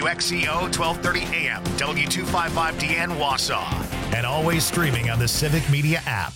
WXCO 1230 AM, W255DN Wausau, and always streaming on the Civic Media app.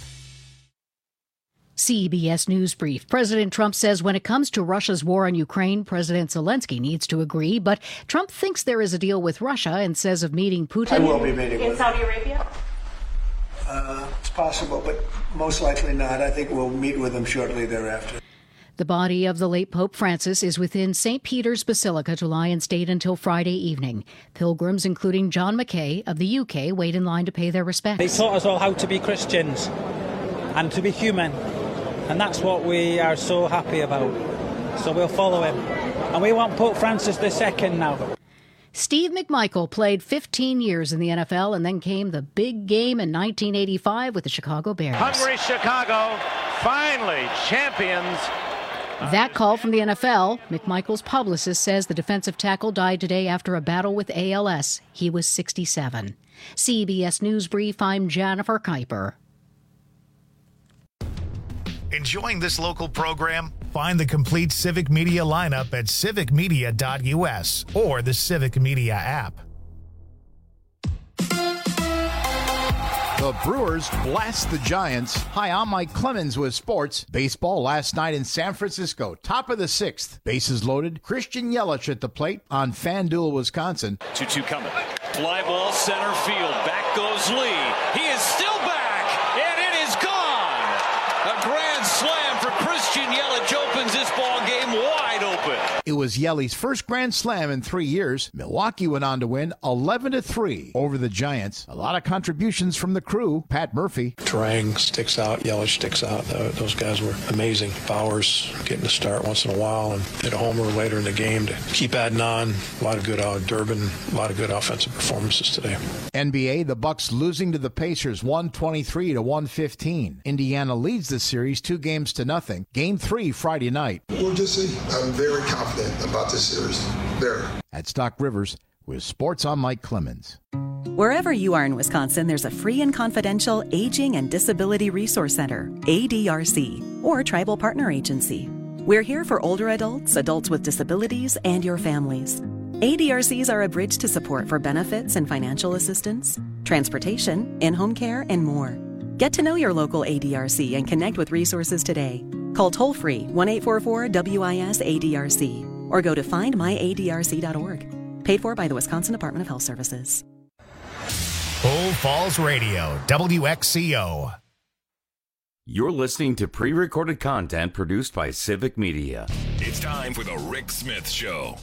CBS News Brief. President Trump says when it comes to Russia's war on Ukraine, President Zelensky needs to agree, but Trump thinks there is a deal with Russia and says of meeting Putin. I will be meeting in Saudi Arabia? It's possible, but most likely not. I think we'll meet with him shortly thereafter. The body of the late Pope Francis is within St. Peter's Basilica to lie in state until Friday evening. Pilgrims, including John Mackay of the UK, wait in line to pay their respects. They taught us all how to be Christians and to be human. And that's what we are so happy about. So we'll follow him. And we want Pope Francis II now. Steve McMichael played 15 years in the NFL and then came the big game in 1985 with the Chicago Bears. Hungry Chicago, finally champions. That call from the NFL, McMichael's publicist says the defensive tackle died today after a battle with ALS. He was 67. CBS News Brief, I'm Jennifer Kuiper. Enjoying this local program? Find the complete Civic Media lineup at civicmedia.us or the Civic Media app. The Brewers blast the Giants. Hi, I'm Mike Clemens with sports. Baseball last night in San Francisco. Top of the sixth. Bases loaded. Christian Yelich at the plate on FanDuel, Wisconsin. 2-2 coming. Fly ball center field. Back goes Lee. He is still back, and it is gone. A grand slam for Christian Yelich opens this ball game wide open. It was Yelich's first grand slam in 3 years. Milwaukee went on to win 11-3 over the Giants. A lot of contributions from the crew. Pat Murphy. Terang sticks out. Yelich sticks out. Those guys were amazing. Bowers getting to start once in a while and hit a homer later in the game to keep adding on. A lot of good Durbin. A lot of good offensive performances today. NBA, the Bucks losing to the Pacers 123-115. Indiana leads the series 2-0. Game 3 Friday night. We'll just see. I'm very confident about this series. Very. At Stock Rivers, with Sports, I'm Mike Clemens. Wherever you are in Wisconsin, there's a free and confidential Aging and Disability Resource Center, ADRC, or Tribal Partner Agency. We're here for older adults, adults with disabilities, and your families. ADRCs are a bridge to support for benefits and financial assistance, transportation, in-home care, and more. Get to know your local ADRC and connect with resources today. Call toll-free 1-844-WIS-ADRC or go to findmyadrc.org. Paid for by the Wisconsin Department of Health Services. Bull Falls Radio, WXCO. You're listening to pre-recorded content produced by Civic Media. It's time for the Rick Smith Show.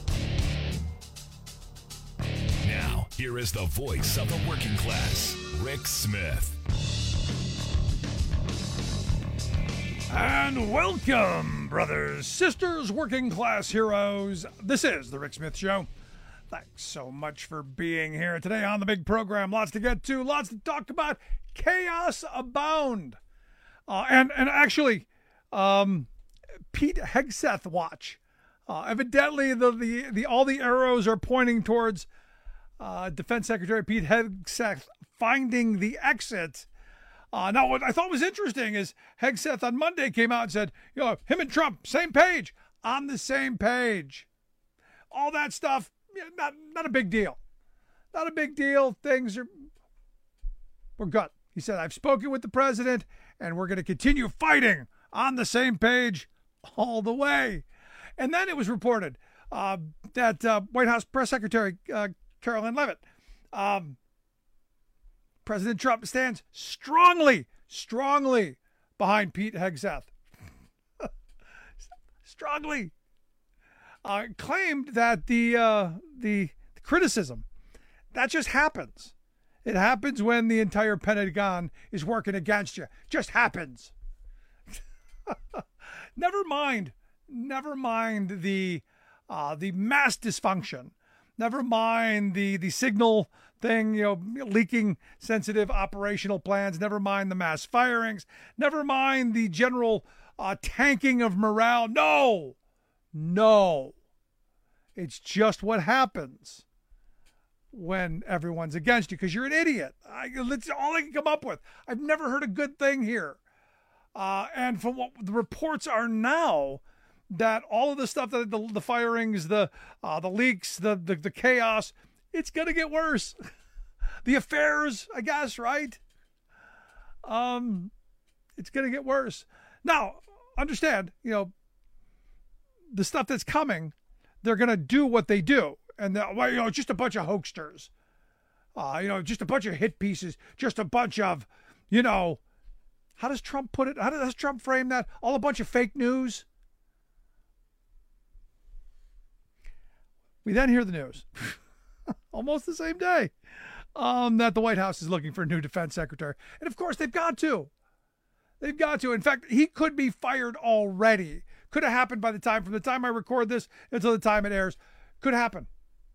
Now, here is the voice of the working class, Rick Smith. And welcome, brothers, sisters, working class heroes. This is the Rick Smith Show. Thanks so much for being here today on the big program. Lots to get to, lots to talk about. Chaos abound. And actually, Pete Hegseth watch. Evidently, the all the arrows are pointing towards Defense Secretary Pete Hegseth finding the exit. Now, what I thought was interesting is Hegseth on Monday came out and said, him and Trump, same page, on the same page. All that stuff, not a big deal. Not a big deal. We're good. He said, I've spoken with the president, and we're going to continue fighting on the same page all the way. And then it was reported that White House Press Secretary Caroline Leavitt, President Trump stands strongly behind Pete Hegseth. Strongly. Claimed that the criticism, that just happens. It happens when the entire Pentagon is working against you. Just happens. Never mind the mass dysfunction. Never mind the signal thing, leaking sensitive operational plans. Never mind the mass firings. Never mind the general tanking of morale. No. It's just what happens when everyone's against you because you're an idiot. That's all I can come up with. I've never heard a good thing here. And from what the reports are now, that all of the stuff, that the firings, the leaks, the chaos, it's going to get worse. The affairs, I guess, right? It's going to get worse. Now, understand, the stuff that's coming, they're going to do what they do. And, just a bunch of hoaxsters. Just a bunch of hit pieces. Just a bunch of, how does Trump put it? How does Trump frame that? All a bunch of fake news. We then hear the news, almost the same day, that the White House is looking for a new defense secretary. And of course, they've got to. They've got to. In fact, he could be fired already. From the time I record this until the time it airs. Could happen.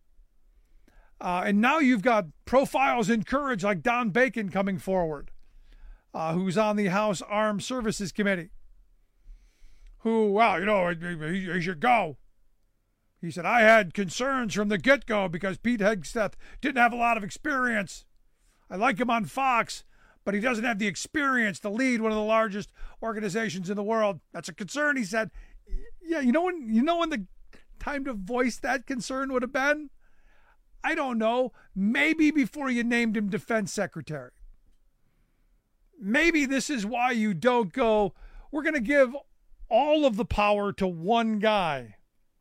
And now you've got profiles in courage like Don Bacon coming forward, who's on the House Armed Services Committee, who, he should go. He said, I had concerns from the get-go because Pete Hegseth didn't have a lot of experience. I like him on Fox, but he doesn't have the experience to lead one of the largest organizations in the world. That's a concern, he said. Yeah, you know when the time to voice that concern would have been? I don't know. Maybe before you named him defense secretary. Maybe this is why you don't go, we're going to give all of the power to one guy.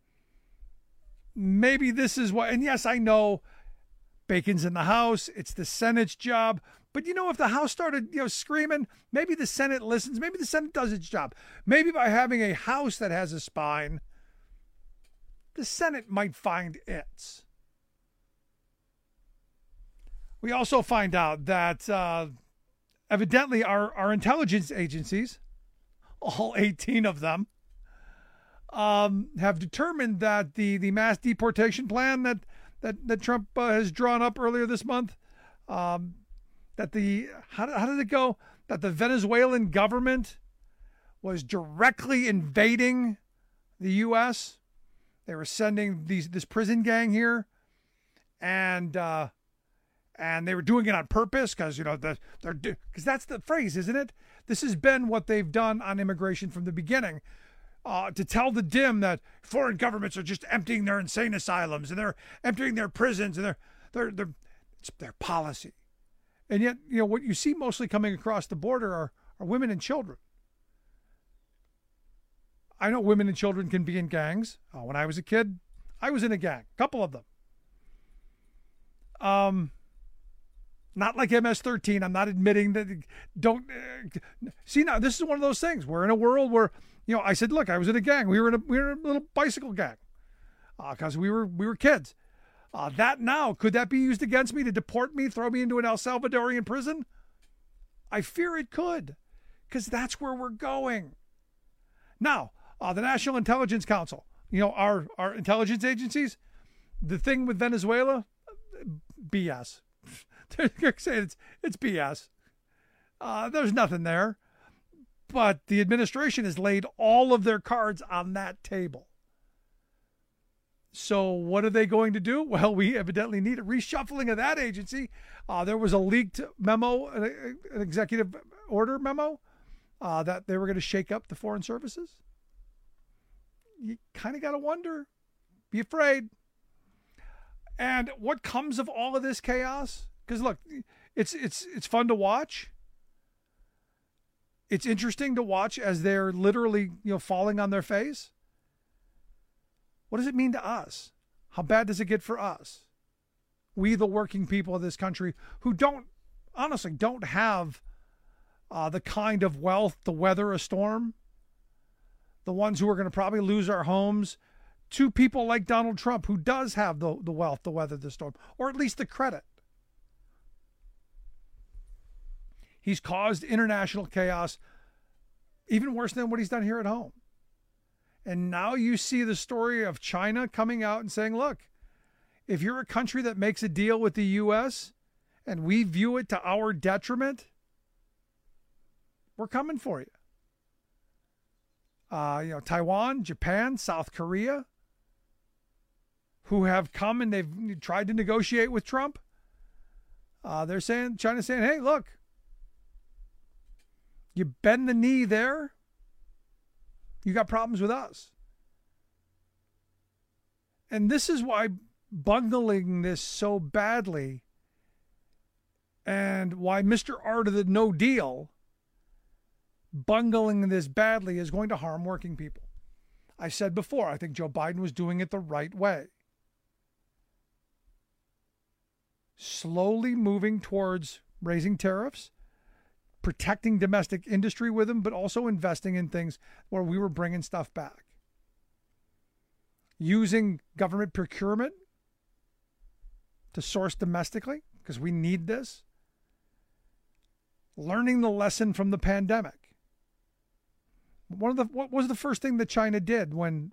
Maybe this is why. And yes, I know Bacon's in the House. It's the Senate's job. But, if the House started, screaming, maybe the Senate listens. Maybe the Senate does its job. Maybe by having a House that has a spine, the Senate might find its. We also find out that evidently our intelligence agencies, all 18 of them, have determined that the mass deportation plan that Trump has drawn up earlier this month, how did it go? That the Venezuelan government was directly invading the U.S. They were sending this prison gang here, and they were doing it on purpose because because that's the phrase, isn't it? This has been what they've done on immigration from the beginning. To tell the dim that foreign governments are just emptying their insane asylums and they're emptying their prisons and it's their policy. And yet, what you see mostly coming across the border are women and children. I know women and children can be in gangs. When I was a kid, I was in a gang, a couple of them. Not like MS-13. I'm not admitting that. See, now this is one of those things. We're in a world where, I said, look, I was in a gang. We were in a little bicycle gang because we were kids. Could that be used against me to deport me, throw me into an El Salvadorian prison? I fear it could, because that's where we're going. Now, the National Intelligence Council, our intelligence agencies, the thing with Venezuela, BS. They're saying it's BS. There's nothing there. But the administration has laid all of their cards on that table. So what are they going to do? Well, we evidently need a reshuffling of that agency. There was a leaked memo, an executive order memo, that they were going to shake up the foreign services. You kind of got to wonder. Be afraid. And what comes of all of this chaos? Because look, it's fun to watch. It's interesting to watch as they're literally, falling on their face. What does it mean to us? How bad does it get for us? We, the working people of this country, who don't have the kind of wealth to weather a storm. The ones who are going to probably lose our homes to people like Donald Trump, who does have the wealth to weather the storm, or at least the credit. He's caused international chaos even worse than what he's done here at home. And now you see the story of China coming out and saying, look, if you're a country that makes a deal with the U.S. and we view it to our detriment, we're coming for you. Taiwan, Japan, South Korea, who have come and they've tried to negotiate with Trump. China's saying, hey, look, you bend the knee there, you got problems with us. And this is why bungling this so badly and why Mr. Art of the No Deal bungling this badly is going to harm working people. I said before, I think Joe Biden was doing it the right way. Slowly moving towards raising tariffs, protecting domestic industry with them, but also investing in things where we were bringing stuff back. Using government procurement to source domestically, because we need this. Learning the lesson from the pandemic. What was the first thing that China did when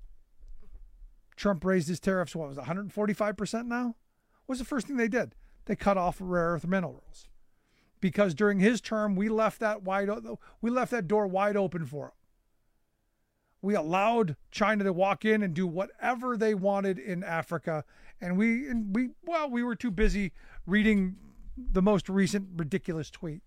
Trump raised his tariffs? What was it, 145% now? What was the first thing they did? They cut off rare earth minerals, because during his term we left that door wide open for him. We allowed China to walk in and do whatever they wanted in Africa, and we were too busy reading the most recent ridiculous tweet.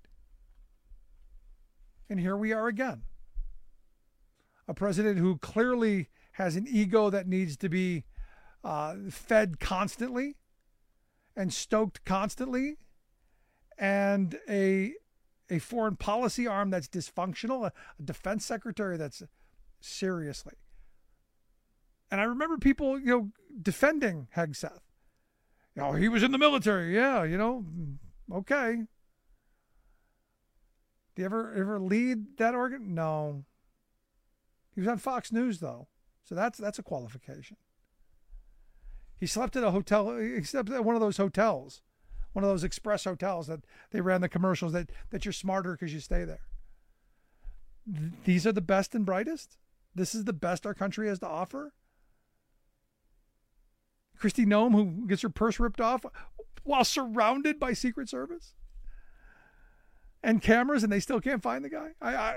And here we are again. A president who clearly has an ego that needs to be fed constantly and stoked constantly, and a foreign policy arm that's dysfunctional, a defense secretary that's seriously. And I remember people, defending Hegseth. He was in the military. Yeah, okay. Do you ever lead that organ? No. He was on Fox News, though. So that's a qualification. He slept at a hotel. He slept at one of those hotels, one of those express hotels that they ran the commercials that you're smarter because you stay there. These are the best and brightest. This is the best our country has to offer. Kristi Noem, who gets her purse ripped off while surrounded by Secret Service and cameras, and they still can't find the guy.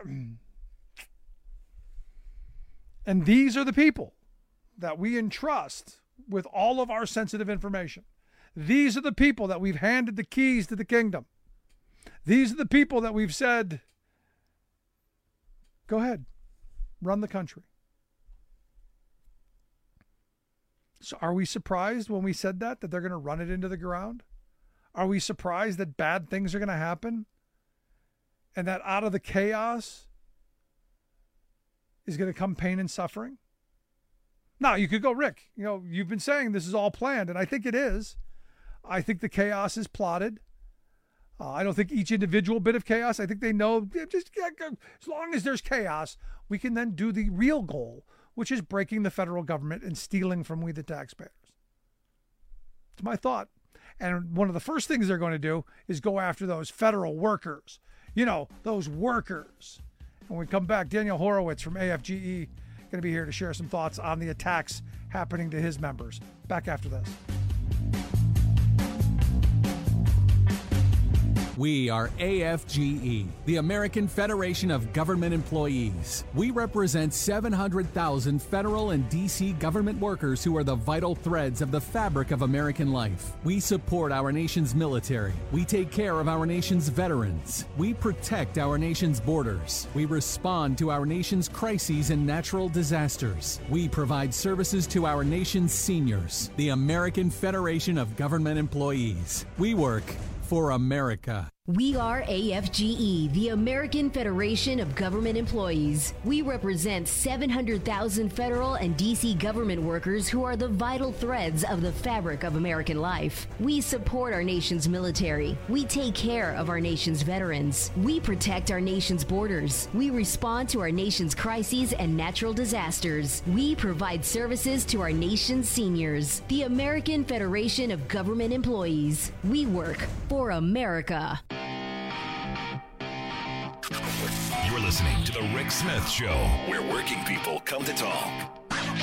And these are the people that we entrust with all of our sensitive information. These are the people that we've handed the keys to the kingdom. These are the people that we've said, go ahead, run the country. So are we surprised when we said that they're going to run it into the ground? Are we surprised that bad things are going to happen? And that out of the chaos is going to come pain and suffering? Now, you could go, Rick, you've been saying this is all planned, and I think it is. I think the chaos is plotted. I don't think each individual bit of chaos. I think they know, as long as there's chaos, we can then do the real goal, which is breaking the federal government and stealing from we the taxpayers. It's my thought. And one of the first things they're going to do is go after those federal workers. Those workers. When we come back, Daniel Horowitz from AFGE going to be here to share some thoughts on the attacks happening to his members. Back after this. We are AFGE, the American Federation of Government Employees. We represent 700,000 federal and D.C. government workers who are the vital threads of the fabric of American life. We support our nation's military. We take care of our nation's veterans. We protect our nation's borders. We respond to our nation's crises and natural disasters. We provide services to our nation's seniors. The American Federation of Government Employees. We work for America. We are AFGE, the American Federation of Government Employees. We represent 700,000 federal and D.C. government workers who are the vital threads of the fabric of American life. We support our nation's military. We take care of our nation's veterans. We protect our nation's borders. We respond to our nation's crises and natural disasters. We provide services to our nation's seniors. The American Federation of Government Employees. We work for America. You're listening to The Rick Smith Show, where working people come to talk.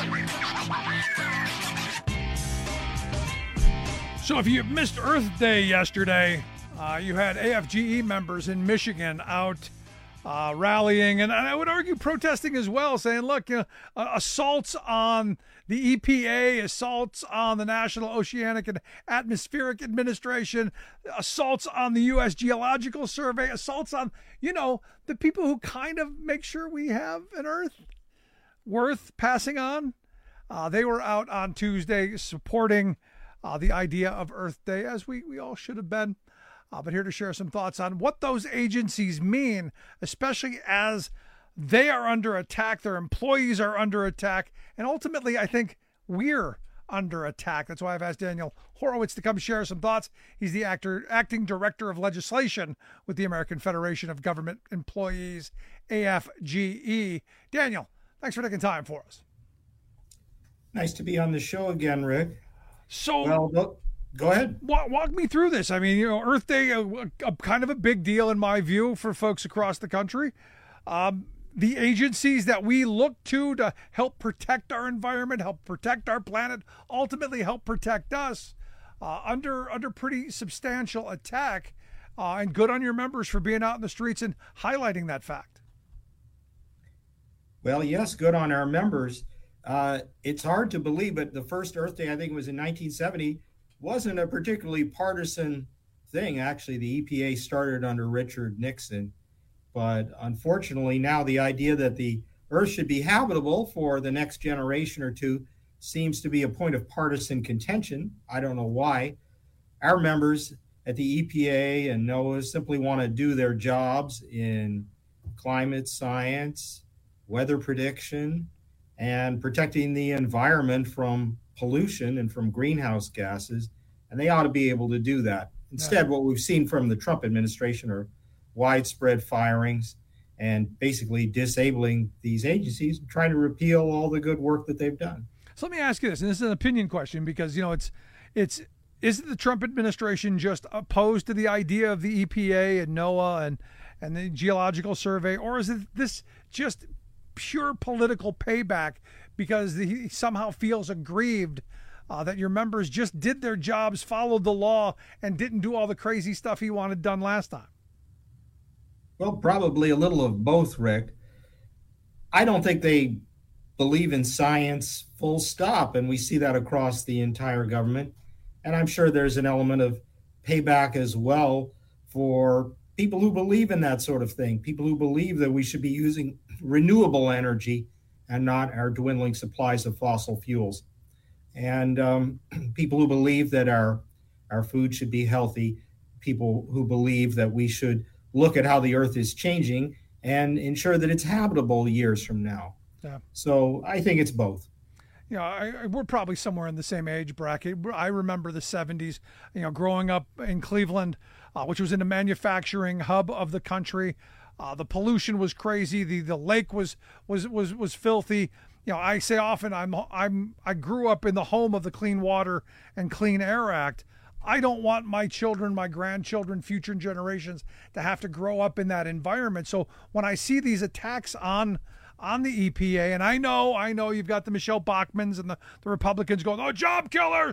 So if you missed Earth Day yesterday, you had AFGE members in Michigan out rallying, and I would argue protesting as well, saying, look, assaults on the EPA, assaults on the National Oceanic and Atmospheric Administration, assaults on the U.S. Geological Survey, assaults on, the people who kind of make sure we have an Earth worth passing on. They were out on Tuesday supporting the idea of Earth Day, as we all should have been. But here to share some thoughts on what those agencies mean, especially as they are under attack, their employees are under attack, and ultimately I think we're under attack. That's why I've asked Daniel Horowitz to come share some thoughts. He's the acting director of legislation with the American Federation of Government Employees, AFGE. Daniel, thanks for taking time for us. Nice to be on the show again, Rick. So, well, go ahead. Walk me through this. I mean, Earth Day, a kind of a big deal in my view for folks across the country. The agencies that we look to help protect our environment, help protect our planet, ultimately help protect us, under pretty substantial attack. And good on your members for being out in the streets and highlighting that fact. Well, yes, good on our members. It's hard to believe, but the first Earth Day, I think it was in 1970, wasn't a particularly partisan thing. Actually, the EPA started under Richard Nixon. But unfortunately, now the idea that the Earth should be habitable for the next generation or two seems to be a point of partisan contention. I don't know why. Our members at the EPA and NOAA simply want to do their jobs in climate science, weather prediction, and protecting the environment from pollution and from greenhouse gases, and they ought to be able to do that. Instead, what we've seen from the Trump administration are widespread firings and basically disabling these agencies, trying to repeal all the good work that they've done. So let me ask you this, and this is an opinion question, because isn't the Trump administration just opposed to the idea of the EPA and NOAA and the Geological Survey, or is this just pure political payback because he somehow feels aggrieved that your members just did their jobs, followed the law, and didn't do all the crazy stuff he wanted done last time? Well, probably a little of both, Rick. I don't think they believe in science full stop, and we see that across the entire government. And I'm sure there's an element of payback as well for people who believe in that sort of thing, people who believe that we should be using renewable energy and not our dwindling supplies of fossil fuels. And people who believe that our food should be healthy, people who believe that we should look at how the Earth is changing and ensure that it's habitable years from now. Yeah. So I think it's both. We're probably somewhere in the same age bracket. I remember the 70s, growing up in Cleveland, which was in the manufacturing hub of the country. The pollution was crazy. The lake was filthy. I say often I grew up in the home of the Clean Water and Clean Air Act. I don't want my children, my grandchildren, future generations to have to grow up in that environment. So when I see these attacks on the EPA, and I know you've got the Michelle Bachmans and the Republicans going, oh, job killer.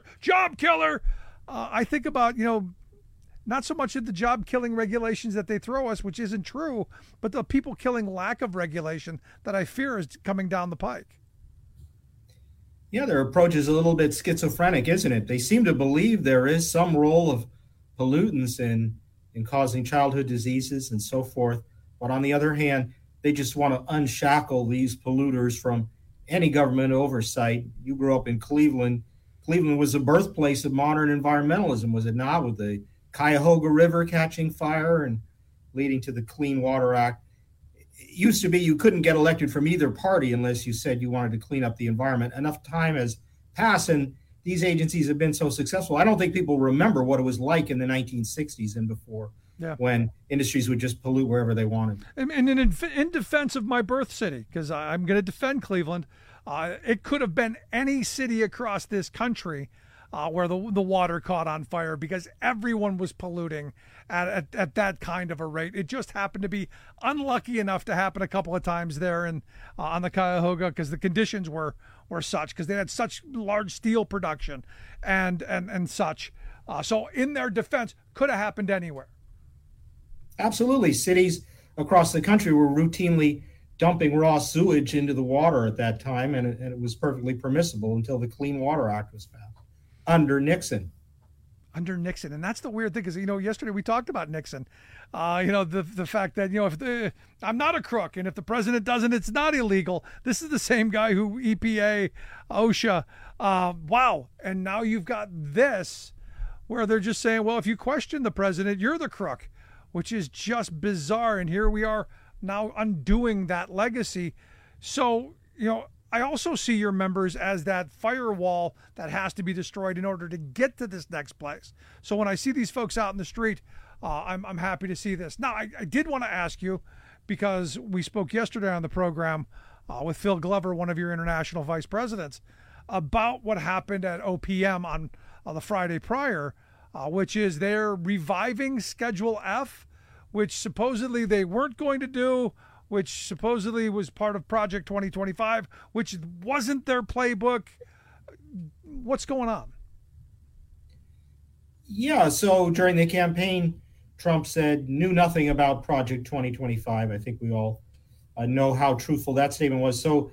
I think about, not so much at the job killing regulations that they throw us, which isn't true, but the people killing lack of regulation that I fear is coming down the pike. Yeah, their approach is a little bit schizophrenic, isn't it? They seem to believe there is some role of pollutants in causing childhood diseases and so forth. But on the other hand, they just want to unshackle these polluters from any government oversight. You grew up in Cleveland. Cleveland was the birthplace of modern environmentalism, was it not? With the Cuyahoga River catching fire and leading to the Clean Water Act. It used to be you couldn't get elected from either party unless you said you wanted to clean up the environment. Enough time has passed, and these agencies have been so successful. I don't think people remember what it was like in the 1960s and before, when industries would just pollute wherever they wanted. And in defense of my birth city, because I'm going to defend Cleveland, it could have been any city across this country where the water caught on fire because everyone was polluting at that kind of a rate. It just happened to be unlucky enough to happen a couple of times there on the Cuyahoga because the conditions were such, because they had such large steel production and such. So in their defense, could have happened anywhere. Absolutely. Cities across the country were routinely dumping raw sewage into the water at that time, and it was perfectly permissible until the Clean Water Act was passed under Nixon. under Nixon. And that's the weird thing, because, yesterday we talked about Nixon. The fact that, if I'm not a crook, and if the president doesn't, it's not illegal. This is the same guy who EPA, OSHA, wow. And now you've got this where they're just saying, well, if you question the president, you're the crook, which is just bizarre. And here we are now undoing that legacy. So, I also see your members as that firewall that has to be destroyed in order to get to this next place. So when I see these folks out in the street, I'm happy to see this. Now, I did want to ask you, because we spoke yesterday on the program with Phil Glover, one of your international vice presidents, about what happened at OPM on the Friday prior, which is they're reviving Schedule F, which supposedly they weren't going to do, which supposedly was part of Project 2025, which wasn't their playbook. What's going on? Yeah, so during the campaign, Trump knew nothing about Project 2025. I think we all know how truthful that statement was. So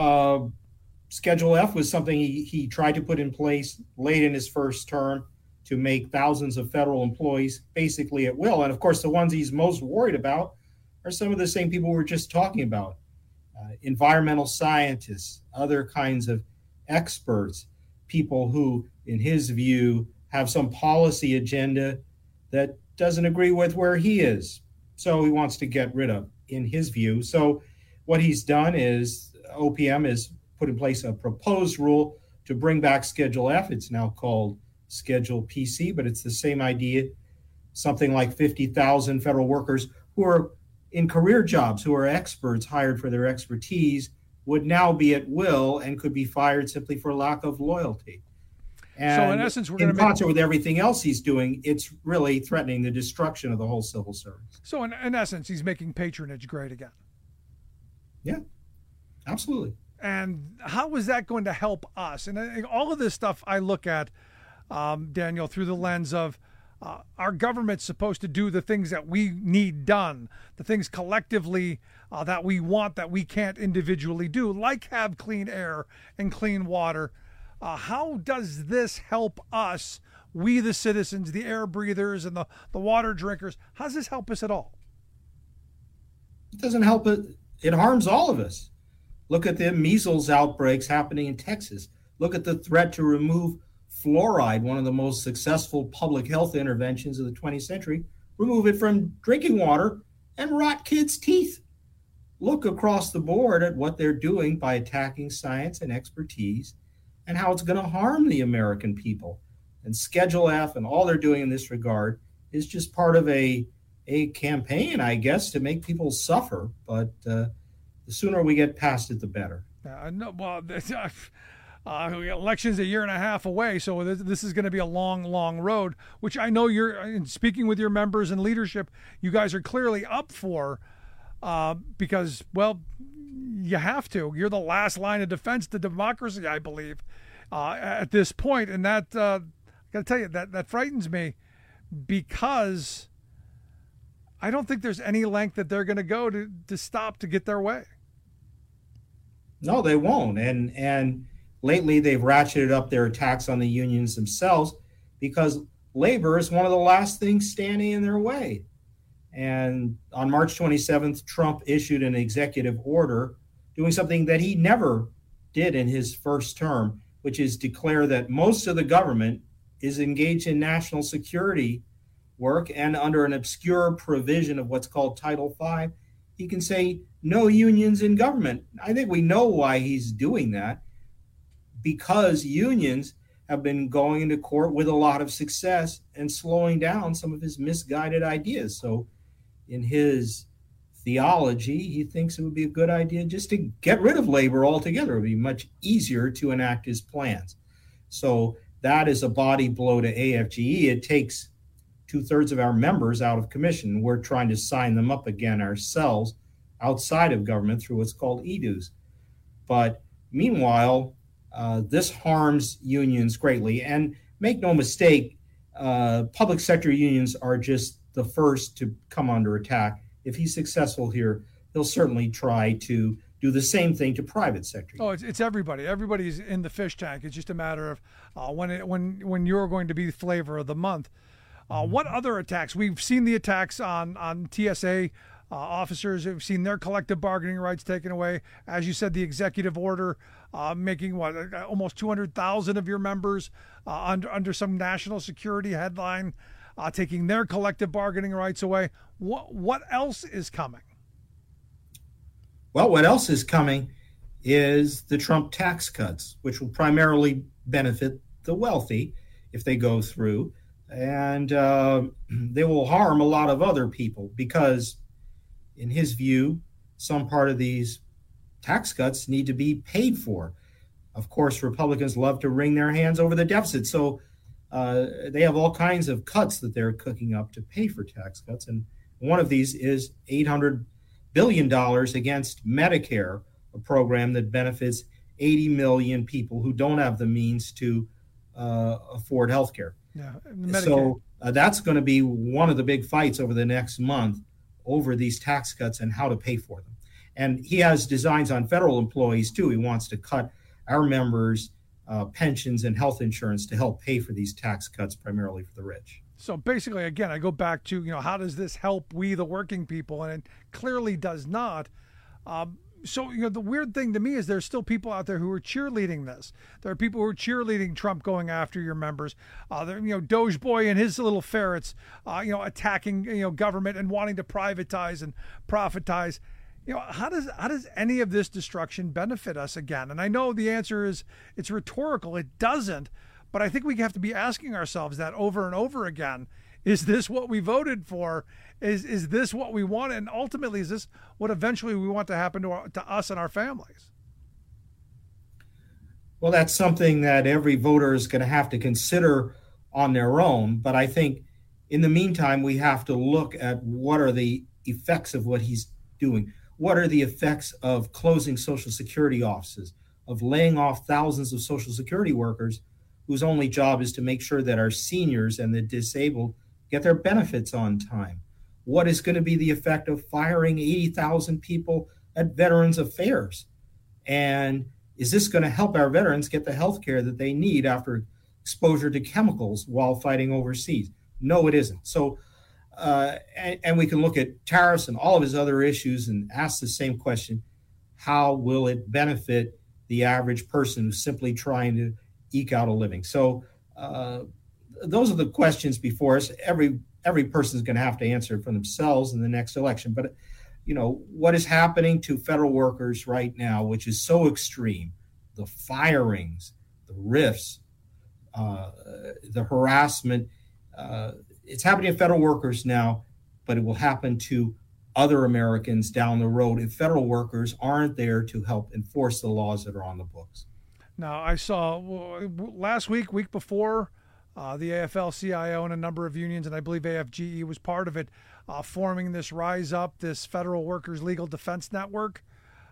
Schedule F was something he tried to put in place late in his first term to make thousands of federal employees basically at will. And of course, the ones he's most worried about are some of the same people we were just talking about. Environmental scientists, other kinds of experts, people who, in his view, have some policy agenda that doesn't agree with where he is. So he wants to get rid of, in his view. So what he's done is OPM has put in place a proposed rule to bring back Schedule F. It's now called Schedule PC, but it's the same idea. Something like 50,000 federal workers who are in career jobs, who are experts hired for their expertise, would now be at will and could be fired simply for lack of loyalty. And so in essence, we're going to concert with everything else he's doing, it's really threatening the destruction of the whole civil service. So in essence, he's making patronage great again. Yeah, absolutely. And how is that going to help us? And all of this stuff I look at, Daniel, through the lens of our government's supposed to do the things that we need done, the things collectively that we want that we can't individually do, like have clean air and clean water. How does this help us, we the citizens, the air breathers and the water drinkers? How does this help us at all? It doesn't help it. It harms all of us. Look at the measles outbreaks happening in Texas. Look at the threat to remove fluoride, one of the most successful public health interventions of the 20th century. Remove it from drinking water and rot kids' teeth. Look across the board at what they're doing by attacking science and expertise and how it's going to harm the American people. And Schedule F and all they're doing in this regard is just part of a campaign, I guess, to make people suffer. But the sooner we get past it, the better. Election's a year and a half away, so this is going to be a long, long road, which I know you're speaking with your members and leadership. You guys are clearly up for because, well, you have to. You're the last line of defense to democracy, I believe, at this point. And that, I got to tell you, that frightens me because I don't think there's any length that they're going to go to stop to get their way. No, they won't. And lately they've ratcheted up their attacks on the unions themselves because labor is one of the last things standing in their way. And on March 27th, Trump issued an executive order doing something that he never did in his first term, which is declare that most of the government is engaged in national security work, and under an obscure provision of what's called Title V, he can say no unions in government. I think we know why he's doing that, because unions have been going into court with a lot of success and slowing down some of his misguided ideas. So in his theology, he thinks it would be a good idea just to get rid of labor altogether. It would be much easier to enact his plans. So that is a body blow to AFGE. It takes 2/3 of our members out of commission. We're trying to sign them up again ourselves outside of government through what's called EDUs. But meanwhile, this harms unions greatly. And make no mistake, public sector unions are just the first to come under attack. If he's successful here, he'll certainly try to do the same thing to private sector. Oh, it's everybody. Everybody's in the fish tank. It's just a matter of when you're going to be the flavor of the month. What other attacks? We've seen the attacks on TSA officers. We've seen their collective bargaining rights taken away. As you said, the executive order making almost 200,000 of your members under some national security headline, taking their collective bargaining rights away. What else is coming? Well, what else is coming is the Trump tax cuts, which will primarily benefit the wealthy if they go through. And they will harm a lot of other people because, in his view, some part of these tax cuts need to be paid for. Of course, Republicans love to wring their hands over the deficit. So they have all kinds of cuts that they're cooking up to pay for tax cuts. And one of these is $800 billion against Medicare, a program that benefits 80 million people who don't have the means to afford health care. Yeah, so that's going to be one of the big fights over the next month over these tax cuts and how to pay for them. And he has designs on federal employees, too. He wants to cut our members' pensions and health insurance to help pay for these tax cuts, primarily for the rich. So basically, again, I go back to, how does this help we, the working people? And it clearly does not. So, the weird thing to me is there's still people out there who are cheerleading this. There are people who are cheerleading Trump going after your members. Doge Boy and his little ferrets, attacking, government and wanting to privatize and profitize. How does any of this destruction benefit us again? And I know the answer is it's rhetorical. It doesn't. But I think we have to be asking ourselves that over and over again. Is this what we voted for? Is this what we want? And ultimately, is this what eventually we want to happen to us and our families? Well, that's something that every voter is going to have to consider on their own. But I think in the meantime, we have to look at what are the effects of what he's doing. What are the effects of closing Social Security offices, of laying off thousands of Social Security workers whose only job is to make sure that our seniors and the disabled get their benefits on time? What is going to be the effect of firing 80,000 people at Veterans Affairs? And is this going to help our veterans get the health care that they need after exposure to chemicals while fighting overseas? No, it isn't. So, and we can look at tariffs and all of his other issues and ask the same question: how will it benefit the average person who's simply trying to eke out a living? So those are the questions before us. Every person is going to have to answer for themselves in the next election. But, what is happening to federal workers right now, which is so extreme, the firings, the rifts, the harassment, it's happening to federal workers now, but it will happen to other Americans down the road if federal workers aren't there to help enforce the laws that are on the books. Now, I saw last week before, the AFL-CIO and a number of unions, and I believe AFGE was part of it, forming this Rise Up, this Federal Workers Legal Defense Network.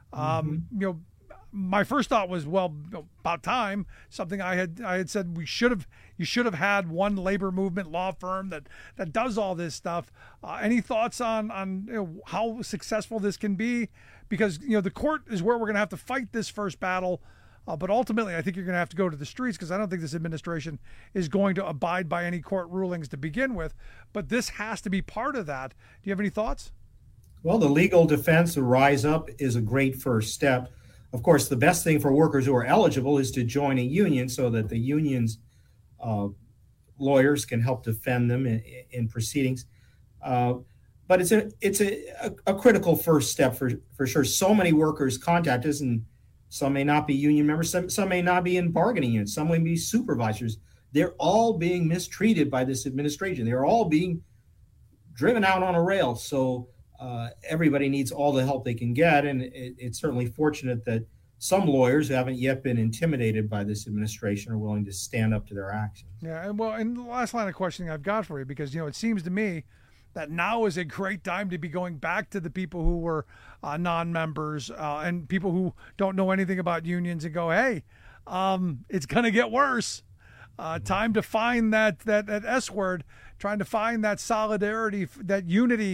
My first thought was, well, about time. Something I had said you should have had one labor movement law firm that does all this stuff. Any thoughts on how successful this can be? Because the court is where we're going to have to fight this first battle. But ultimately, I think you're going to have to go to the streets because I don't think this administration is going to abide by any court rulings to begin with. But this has to be part of that. Do you have any thoughts? Well, the legal defense, the Rise Up, is a great first step. Of course, the best thing for workers who are eligible is to join a union so that the union's lawyers can help defend them in proceedings. But it's a critical first step for sure. So many workers contact us, and some may not be union members, some may not be in bargaining units, some may be supervisors. They're all being mistreated by this administration. They're all being driven out on a rail. So everybody needs all the help they can get. And it's certainly fortunate that some lawyers who haven't yet been intimidated by this administration are willing to stand up to their actions. Yeah, well, and the last line of questioning I've got for you, because, it seems to me that now is a great time to be going back to the people who were non-members and people who don't know anything about unions and go, hey, it's going to get worse. Time to find that S word, trying to find that solidarity, that unity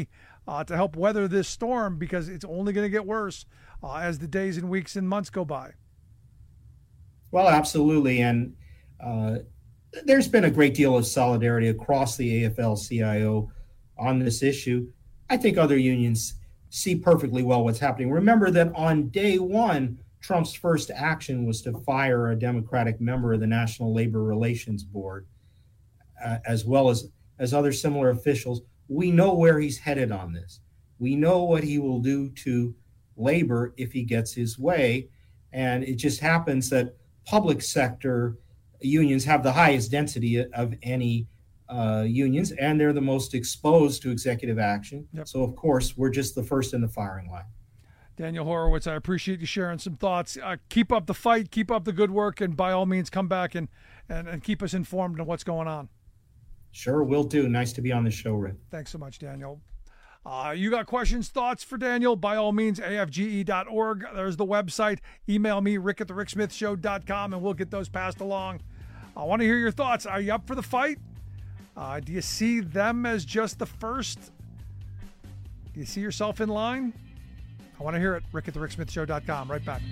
to help weather this storm, because it's only going to get worse as the days and weeks and months go by. Well, absolutely. And there's been a great deal of solidarity across the AFL-CIO on this issue. I think other unions see perfectly well what's happening. Remember that on day one, Trump's first action was to fire a Democratic member of the National Labor Relations Board, as well as other similar officials. We know where he's headed on this. We know what he will do to labor if he gets his way. And it just happens that public sector unions have the highest density of any unions, and they're the most exposed to executive action. Yep. So, of course, we're just the first in the firing line. Daniel Horowitz, I appreciate you sharing some thoughts. Keep up the fight, keep up the good work, and by all means come back and keep us informed on what's going on. Sure, will do. Nice to be on the show, Rick. Thanks so much, Daniel. You got questions, thoughts for Daniel? By all means, afge.org. There's the website. Email me, rick@thericksmithshow.com, and we'll get those passed along. I want to hear your thoughts. Are you up for the fight? Do you see them as just the first? Do you see yourself in line? I want to hear it. rick@thericksmithshow.com. Right back.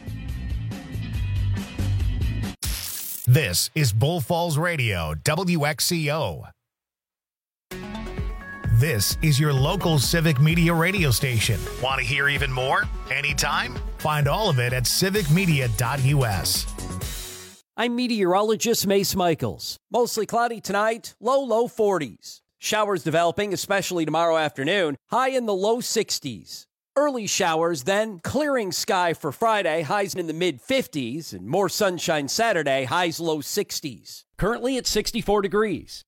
This is Bull Falls Radio, WXCO. This is your local Civic Media radio station. Want to hear even more? Anytime? Find all of it at civicmedia.us. I'm meteorologist Mace Michaels. Mostly cloudy tonight, low 40s. Showers developing, especially tomorrow afternoon, high in the low 60s. Early showers, then clearing sky for Friday, highs in the mid-50s, and more sunshine Saturday, highs low 60s. Currently at 64 degrees.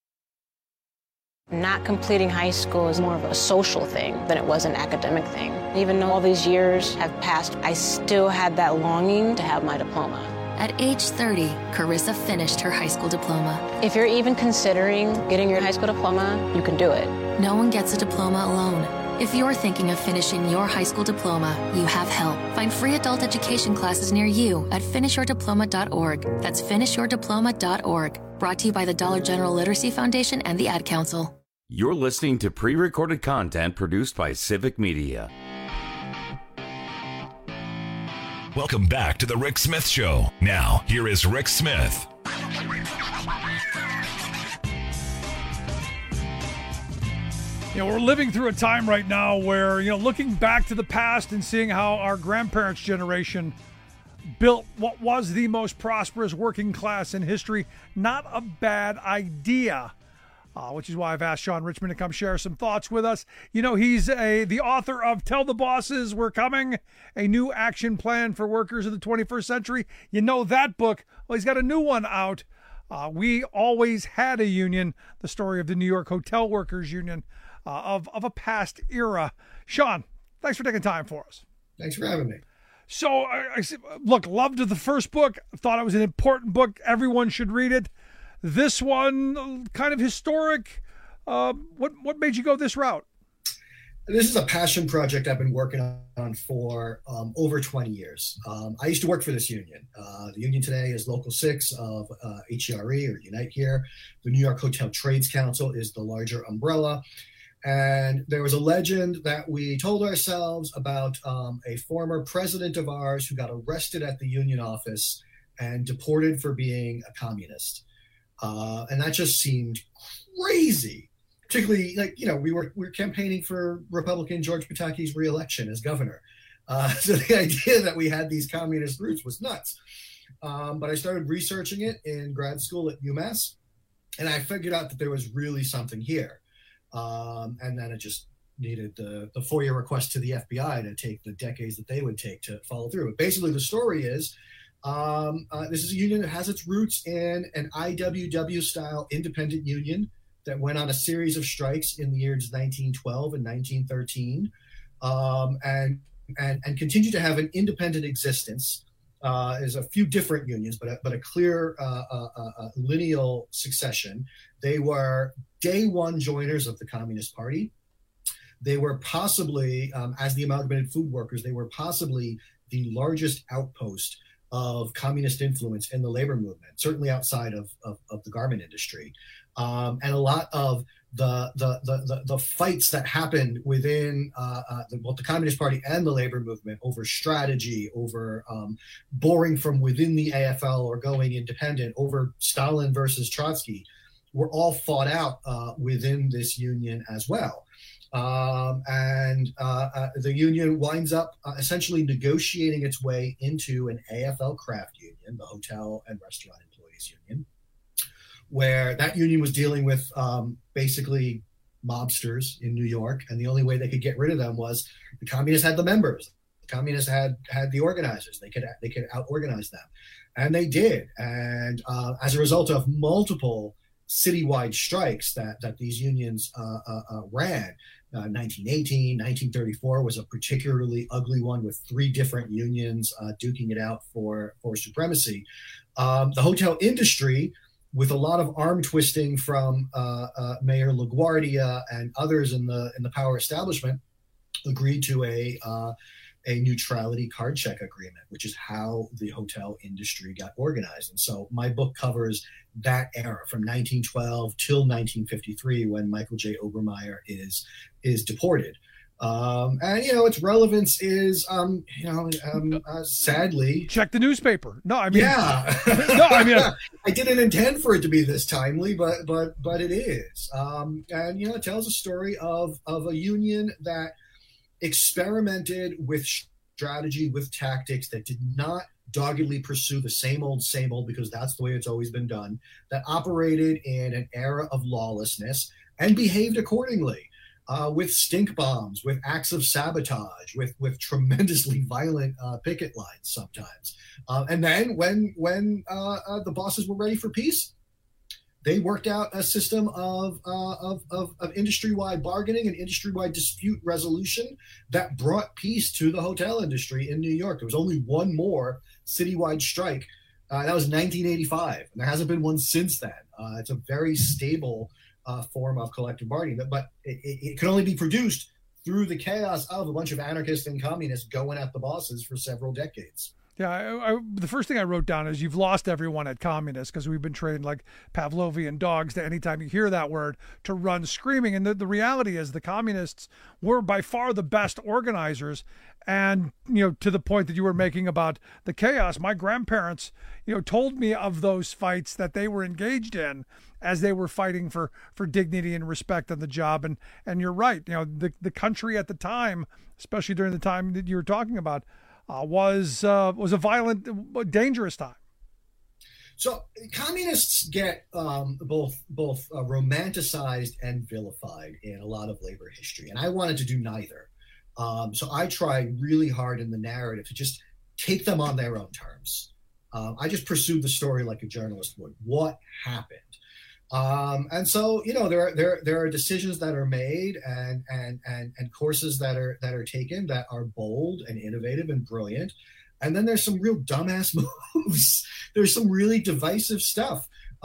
Not completing high school is more of a social thing than it was an academic thing. Even though all these years have passed, I still had that longing to have my diploma. At age 30, Carissa finished her high school diploma. If you're even considering getting your high school diploma, you can do it. No one gets a diploma alone. If you're thinking of finishing your high school diploma, you have help. Find free adult education classes near you at finishyourdiploma.org. That's finishyourdiploma.org. Brought to you by the Dollar General Literacy Foundation and the Ad Council. You're listening to pre-recorded content produced by Civic Media. Welcome back to the Rick Smith Show. Now, here is Rick Smith. We're living through a time right now where, looking back to the past and seeing how our grandparents' generation built what was the most prosperous working class in history, not a bad idea. Which is why I've asked Sean Richmond to come share some thoughts with us. He's the author of Tell the Bosses We're Coming, a new action plan for workers of the 21st century. You know that book. Well, he's got a new one out. We always had a union, the story of the New York Hotel Workers Union of a past era. Sean, thanks for taking time for us. Thanks for having me. So, look, loved the first book. Thought it was an important book. Everyone should read it. This one, kind of historic. What made you go this route? This is a passion project I've been working on for over 20 years. I used to work for this union. The union today is Local 6 of HERE, or Unite Here. The New York Hotel Trades Council is the larger umbrella. And there was a legend that we told ourselves about a former president of ours who got arrested at the union office and deported for being a communist. And that just seemed crazy, particularly we were campaigning for Republican George Pataki's reelection as governor. So the idea that we had these communist roots was nuts. But I started researching it in grad school at UMass, and I figured out that there was really something here. And then it just needed the FOIA request to the FBI to take the decades that they would take to follow through. But basically the story is, this is a union that has its roots in an IWW-style independent union that went on a series of strikes in the years 1912 and 1913, and continued to have an independent existence. There's a few different unions, but a clear lineal succession. They were day one joiners of the Communist Party. They were possibly, as the Amalgamated Food Workers, they were possibly the largest outpost of communist influence in the labor movement, certainly outside of the garment industry. And a lot of the fights that happened within both the Communist Party and the labor movement over strategy, over boring from within the AFL or going independent, over Stalin versus Trotsky, were all fought out within this union as well. And the union winds up essentially negotiating its way into an AFL craft union, the Hotel and Restaurant Employees Union, where that union was dealing with basically mobsters in New York, and the only way they could get rid of them was the communists had the members, the communists had the organizers. They could out-organize them, and they did. And as a result of multiple citywide strikes that these unions ran, 1918, 1934 was a particularly ugly one with 3 different unions duking it out for supremacy. The hotel industry, with a lot of arm twisting from Mayor LaGuardia and others in the power establishment, agreed to a neutrality card check agreement, which is how the hotel industry got organized. And so my book covers that era from 1912 till 1953, when Michael J. Obermeyer is deported. And, its relevance is, sadly. Check the newspaper. No, I mean. Yeah. No, I mean. I didn't intend for it to be this timely, but it is. And, it tells a story of a union that experimented with strategy, with tactics, that did not doggedly pursue the same old, because that's the way it's always been done, that operated in an era of lawlessness and behaved accordingly. With stink bombs, with acts of sabotage, with tremendously violent picket lines sometimes. And then when the bosses were ready for peace, they worked out a system of industry-wide bargaining and industry-wide dispute resolution that brought peace to the hotel industry in New York. There was only one more citywide strike. That was 1985. And there hasn't been one since then. It's a very stable form of collective bargaining, but it can only be produced through the chaos of a bunch of anarchists and communists going at the bosses for several decades. Yeah, the first thing I wrote down is you've lost everyone at communists, because we've been trained like Pavlovian dogs to anytime you hear that word to run screaming. And the reality is the communists were by far the best organizers. And, to the point that you were making about the chaos, my grandparents, told me of those fights that they were engaged in as they were fighting for dignity and respect on the job. And you're right. The country at the time, especially during the time that you were talking about, was a violent, dangerous time. So communists get both romanticized and vilified in a lot of labor history, and I wanted to do neither. So I tried really hard in the narrative to just take them on their own terms. I just pursued the story like a journalist would. What happened? And so, there are decisions that are made and courses that are taken that are bold and innovative and brilliant. And then there's some real dumbass moves. There's some really divisive stuff.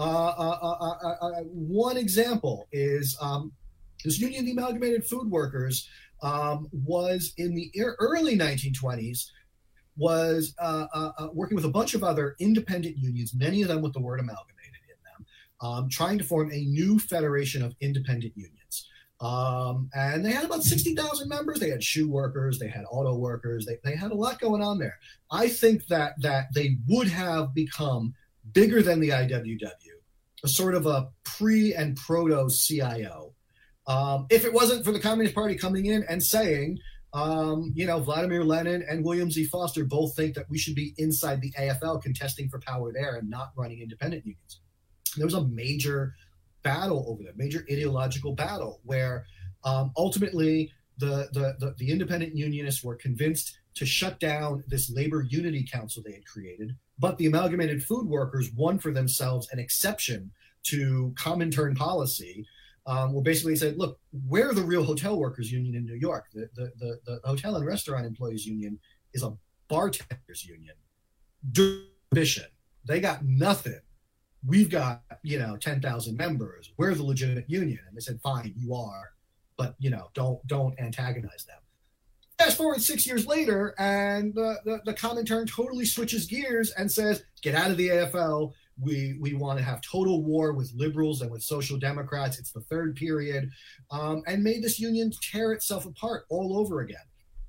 One example is this union of the Amalgamated Food Workers was in the early 1920s, was working with a bunch of other independent unions, many of them with the word amalgamated in them, trying to form a new federation of independent unions. And they had about 60,000 members. They had shoe workers, they had auto workers, they had a lot going on there. I think that they would have become bigger than the IWW, a sort of a pre and proto CIO. If it wasn't for the Communist Party coming in and saying, Vladimir Lenin and William Z. Foster both think that we should be inside the AFL contesting for power there and not running independent unions. There was a major battle over there, major ideological battle, where ultimately the independent unionists were convinced to shut down this labor unity council they had created, but the Amalgamated Food Workers won for themselves an exception to Comintern policy, where basically said, look, we're the real hotel workers union in New York. The Hotel and Restaurant Employees Union is a bartenders union. Division. They got nothing. We've got, 10,000 members. We're the legitimate union. And they said, fine, you are, but, don't antagonize them. Fast forward 6 years later, and the Comintern totally switches gears and says, get out of the AFL. We want to have total war with liberals and with social democrats. It's the third period, and made this union tear itself apart all over again.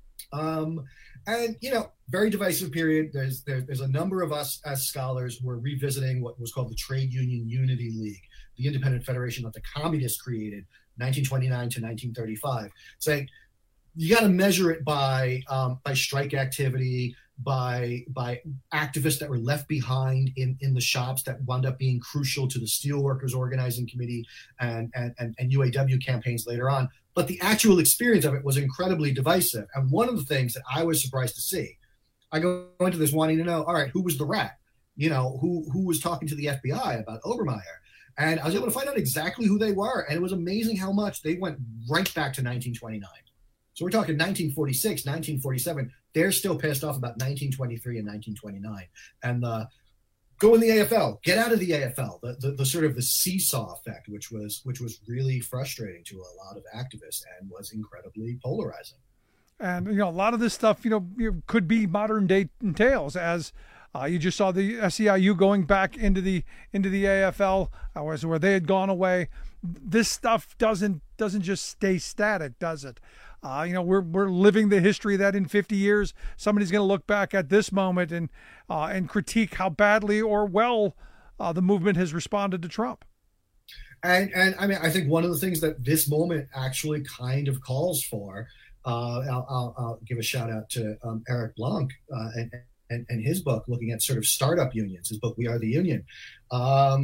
And, very divisive period. There's a number of us as scholars who are revisiting what was called the Trade Union Unity League, the independent federation that the communists created 1929 to 1935, saying you got to measure it by strike activity, by activists that were left behind in the shops that wound up being crucial to the Steelworkers Organizing Committee and UAW campaigns later on. But the actual experience of it was incredibly divisive. And one of the things that I was surprised to see, I go into this wanting to know, all right, who was the rat? Who was talking to the FBI about Obermeyer? And I was able to find out exactly who they were. And it was amazing how much they went right back to 1929. So we're talking 1946, 1947. They're still pissed off about 1923 and 1929. And go in the AFL, get out of the AFL, the sort of the seesaw effect, which was really frustrating to a lot of activists and was incredibly polarizing. And, a lot of this stuff, could be modern day tales, as you just saw the SEIU going back into the AFL, where they had gone away. This stuff doesn't just stay static, does it? We're living the history that in 50 years, somebody's going to look back at this moment and critique how badly or well the movement has responded to Trump. And I mean, I think one of the things that this moment actually kind of calls for, I'll give a shout out to Eric Blanc and his book looking at sort of startup unions, his book, We Are the Union. A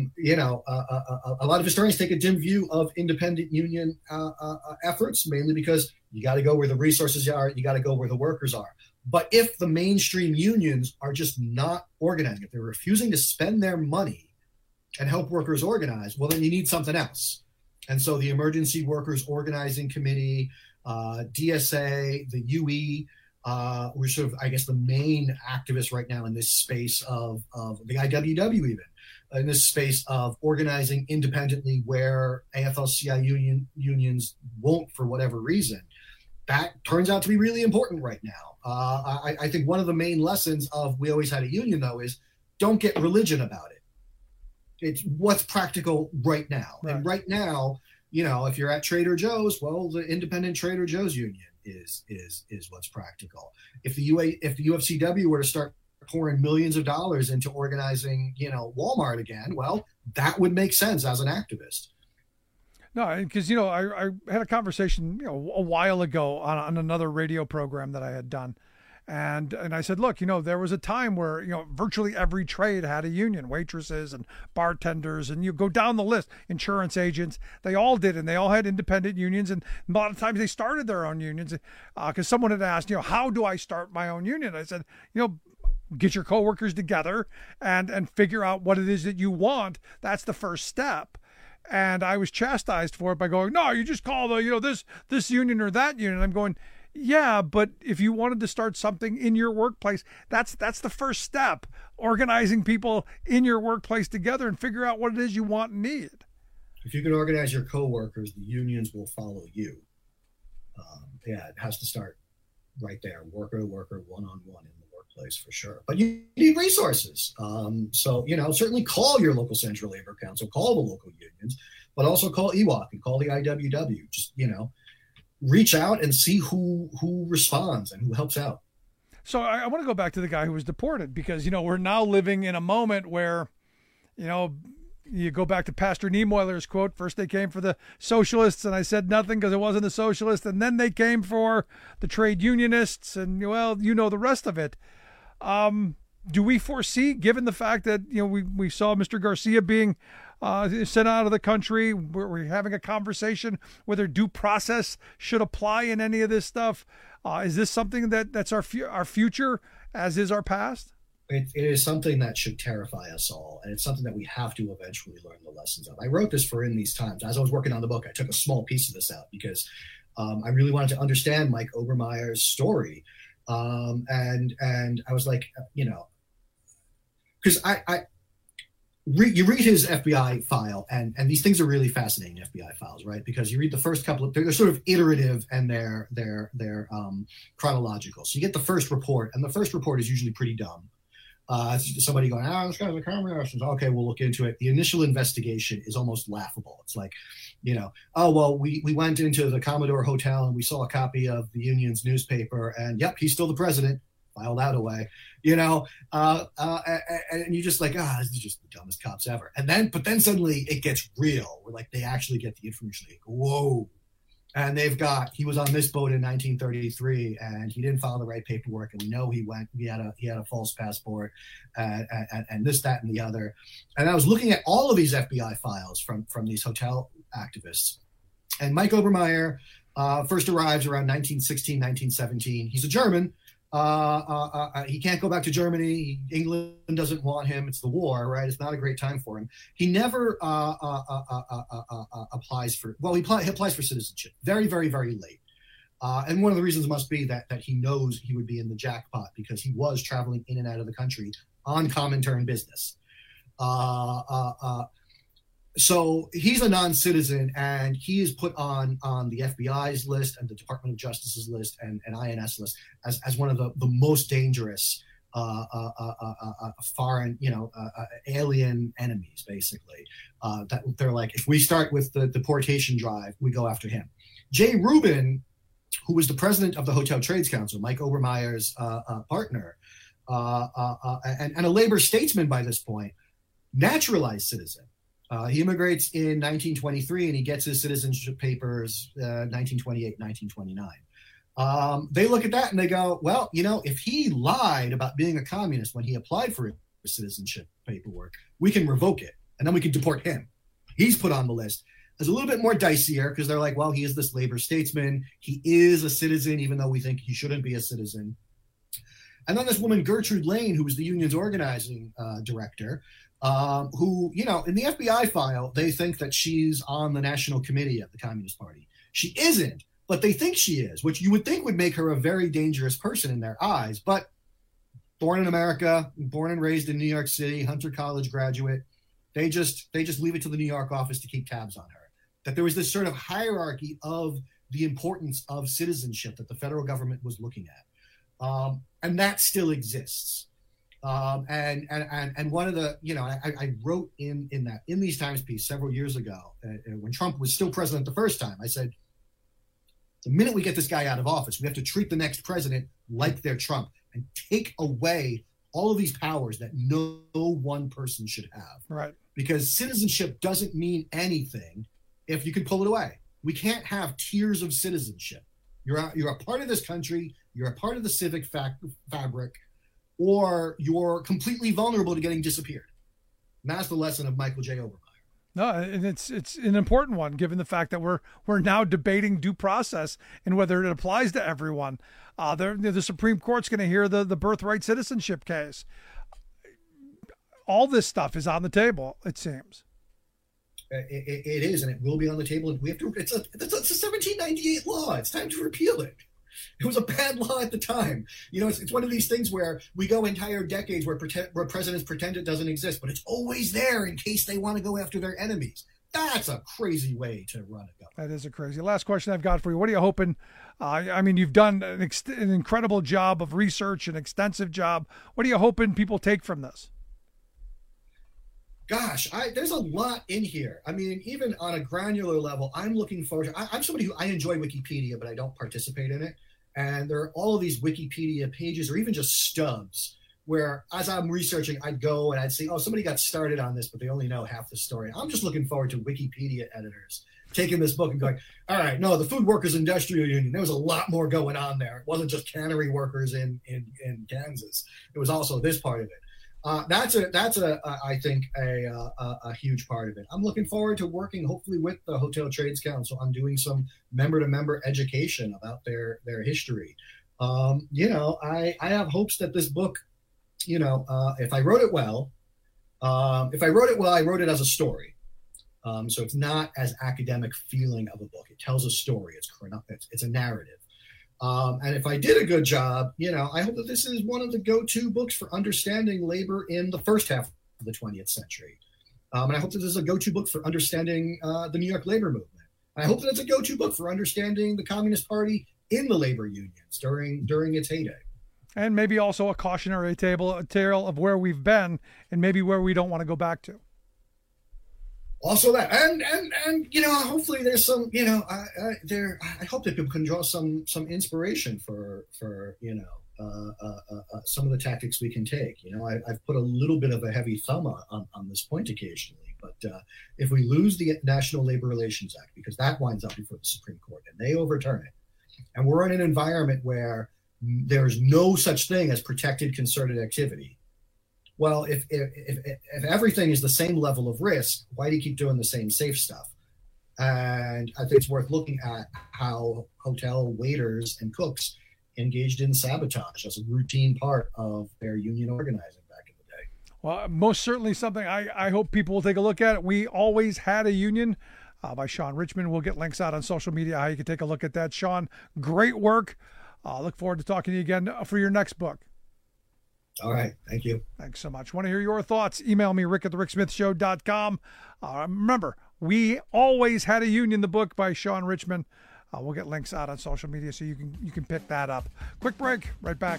lot of historians take a dim view of independent union efforts, mainly because you got to go where the resources are, you got to go where the workers are. But if the mainstream unions are just not organizing, if they're refusing to spend their money and help workers organize, well, then you need something else. And so the Emergency Workers Organizing Committee, DSA, the UE, we're sort of, I guess, the main activists right now in this space of the IWW, even in this space of organizing independently where AFL-CIO unions won't for whatever reason. That turns out to be really important right now. I think one of the main lessons of We Always Had a Union, though, is don't get religion about it. It's what's practical right now. Right. And right now, if you're at Trader Joe's, well, the independent Trader Joe's union is what's practical. If the UFCW were to start pouring millions of dollars into organizing, Walmart again, well, that would make sense as an activist. No, because, I had a conversation, a while ago on another radio program that I had done. And I said, look, there was a time where, virtually every trade had a union, waitresses and bartenders, and you go down the list, insurance agents, they all did, and they all had independent unions. And a lot of times they started their own unions because someone had asked, how do I start my own union? I said, get your coworkers together and figure out what it is that you want. That's the first step. And I was chastised for it by going, no, you just call the, this union or that union. And I'm going, yeah, but if you wanted to start something in your workplace, that's the first step, organizing people in your workplace together and figure out what it is you want and need. If you can organize your coworkers, the unions will follow you. It has to start right there, worker to worker, one-on-one in the workplace for sure. But you need resources. So, certainly call your local Central Labor Council, call the local unions, but also call EWOC and call the IWW. Just, reach out and see who responds and who helps out. So I want to go back to the guy who was deported because, we're now living in a moment where, you go back to Pastor Niemöhler's quote, first they came for the socialists and I said nothing because it wasn't a socialist. And then they came for the trade unionists and, well, the rest of it. Do we foresee, given the fact that, we saw Mr. Garcia being sent out of the country, we're having a conversation whether due process should apply in any of this stuff. Is this something that's our future as is our past? It is something that should terrify us all. And it's something that we have to eventually learn the lessons of. I wrote this for In These Times. As I was working on the book, I took a small piece of this out because I really wanted to understand Mike Obermeyer's story. And I was like, because you read his FBI file, and these things are really fascinating FBI files, right? Because you read the first couple of, they're sort of iterative and they're chronological. So you get the first report, and the first report is usually pretty dumb. Somebody going, this guy's a communist. Okay, we'll look into it. The initial investigation is almost laughable. It's like, we went into the Commodore Hotel and we saw a copy of the union's newspaper, and yep, he's still the president. File that away, and you're just like, this is just the dumbest cops ever. But then suddenly it gets real. Where like they actually get the information. Like, whoa. And he was on this boat in 1933 and he didn't file the right paperwork. And we know he had a false passport and this, that, and the other. And I was looking at all of these FBI files from these hotel activists. And Mike Obermeyer first arrives around 1916, 1917. He's a German. He can't go back to Germany. England doesn't want him. It's the war, right? It's not a great time for him. He never applies for. Well, he applies for citizenship very, very, very late. And one of the reasons must be that he knows he would be in the jackpot because he was traveling in and out of the country on Comintern business. So he's a non-citizen, and he is put on the FBI's list and the Department of Justice's list and INS list as one of the most dangerous foreign, alien enemies, basically. That they're like, if we start with the deportation drive, we go after him. Jay Rubin, who was the president of the Hotel Trades Council, Mike Obermeyer's partner, and a labor statesman by this point, naturalized citizen. He immigrates in 1923 and he gets his citizenship papers 1928, 1929. They look at that and they go, well, if he lied about being a communist when he applied for his citizenship paperwork, we can revoke it and then we can deport him. He's put on the list. It's a little bit more dicier because they're like, well, he is this labor statesman. He is a citizen, even though we think he shouldn't be a citizen. And then this woman, Gertrude Lane, who was the union's organizing director, who, in the FBI file, they think that she's on the national committee of the Communist Party. She isn't, but they think she is, which you would think would make her a very dangerous person in their eyes. But born in America, born and raised in New York City, Hunter College graduate, they just leave it to the New York office to keep tabs on her. That there was this sort of hierarchy of the importance of citizenship that the federal government was looking at. And that still exists. And one of the, I wrote in these Times piece several years ago when Trump was still president the first time, I said, the minute we get this guy out of office, we have to treat the next president like they're Trump and take away all of these powers that no one person should have. Right. Because citizenship doesn't mean anything if you can pull it away. We can't have tiers of citizenship. You're a part of this country. You're a part of the civic fabric. Or you're completely vulnerable to getting disappeared. And that's the lesson of Michael J. Obermeyer. No, and it's an important one, given the fact that we're now debating due process and whether it applies to everyone. The Supreme Court's going to hear the birthright citizenship case. All this stuff is on the table, it seems. It is, and it will be on the table. We have to. It's a 1798 law. It's time to repeal it. It was a bad law at the time. It's one of these things where we go entire decades where presidents pretend it doesn't exist, but it's always there in case they want to go after their enemies. That's a crazy way to run a government. That is a crazy. Last question I've got for you. What are you hoping? You've done an incredible job of research, an extensive job. What are you hoping people take from this? Gosh, there's a lot in here. Even on a granular level, I'm looking forward to. I'm somebody who I enjoy Wikipedia, but I don't participate in it. And there are all of these Wikipedia pages, or even just stubs, where as I'm researching, I'd go and I'd see, somebody got started on this, but they only know half the story. I'm just looking forward to Wikipedia editors taking this book and going, all right, no, the Food Workers Industrial Union, there was a lot more going on there. It wasn't just cannery workers in Kansas. It was also this part of it. That's I think a huge part of it. I'm looking forward to working hopefully with the Hotel Trades Council on doing some member-to-member education about their history. I have hopes that this book, if I wrote it well, I wrote it as a story. So it's not as academic feeling of a book. It tells a story. It's a narrative. And if I did a good job, I hope that this is one of the go-to books for understanding labor in the first half of the 20th century. And I hope that this is a go-to book for understanding the New York labor movement. I hope that it's a go-to book for understanding the Communist Party in the labor unions during its heyday. And maybe also a cautionary tale of where we've been and maybe where we don't want to go back to. Also that, and hopefully there's some, I hope that people can draw some inspiration for some of the tactics we can take. I've put a little bit of a heavy thumb on this point occasionally, but if we lose the National Labor Relations Act, because that winds up before the Supreme Court and they overturn it, and we're in an environment where there's no such thing as protected concerted activity. Well, if everything is the same level of risk, why do you keep doing the same safe stuff? And I think it's worth looking at how hotel waiters and cooks engaged in sabotage as a routine part of their union organizing back in the day. Well, most certainly something I hope people will take a look at. We Always Had a Union by Sean Richman. We'll get links out on social media how you can take a look at that. Sean, great work. Look forward to talking to you again for your next book. All right. Thank you. Thanks so much. Want to hear your thoughts? Email me, rick@thericksmithshow.com. Remember, We Always Had a Union, the book by Sean Richman. We'll get links out on social media so you can pick that up. Quick break. Right back.